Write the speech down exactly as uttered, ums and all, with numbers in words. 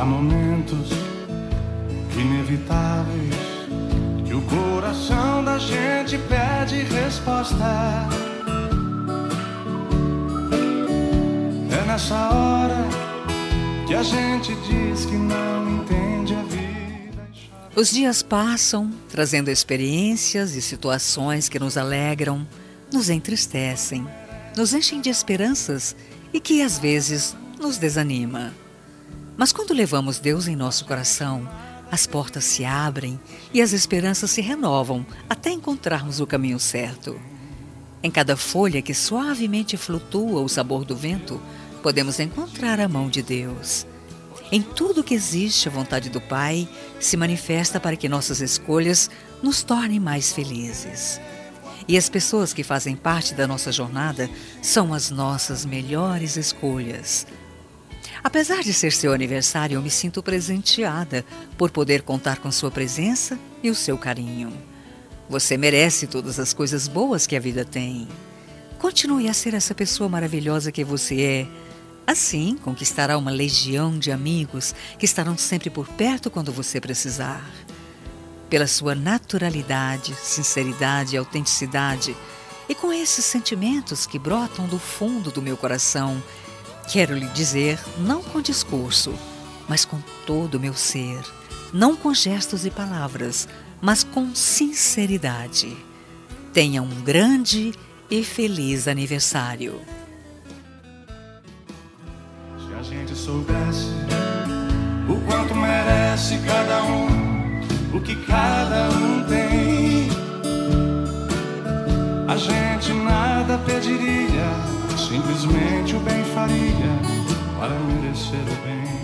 momentos inevitáveis que o coração da gente pede resposta. É nessa hora que a gente diz que não entende a vida. Os dias passam, trazendo experiências e situações que nos alegram, nos entristecem, nos enchem de esperanças e que às vezes nos desanima. Mas quando levamos Deus em nosso coração, as portas se abrem e as esperanças se renovam até encontrarmos o caminho certo. Em cada folha que suavemente flutua o sabor do vento, podemos encontrar a mão de Deus. Em tudo que existe, a vontade do Pai se manifesta para que nossas escolhas nos tornem mais felizes. E as pessoas que fazem parte da nossa jornada são as nossas melhores escolhas. Apesar de ser seu aniversário, eu me sinto presenteada por poder contar com sua presença e o seu carinho. Você merece todas as coisas boas que a vida tem. Continue a ser essa pessoa maravilhosa que você é. Assim, conquistará uma legião de amigos que estarão sempre por perto quando você precisar. Pela sua naturalidade, sinceridade e autenticidade, e com esses sentimentos que brotam do fundo do meu coração, quero lhe dizer, não com discurso, mas com todo o meu ser, não com gestos e palavras, mas com sinceridade. Tenha um grande e feliz aniversário. Se a gente soubesse o quanto merece cada um, o que cada um tem, a gente nada pediria, simplesmente o bem faria para merecer o bem.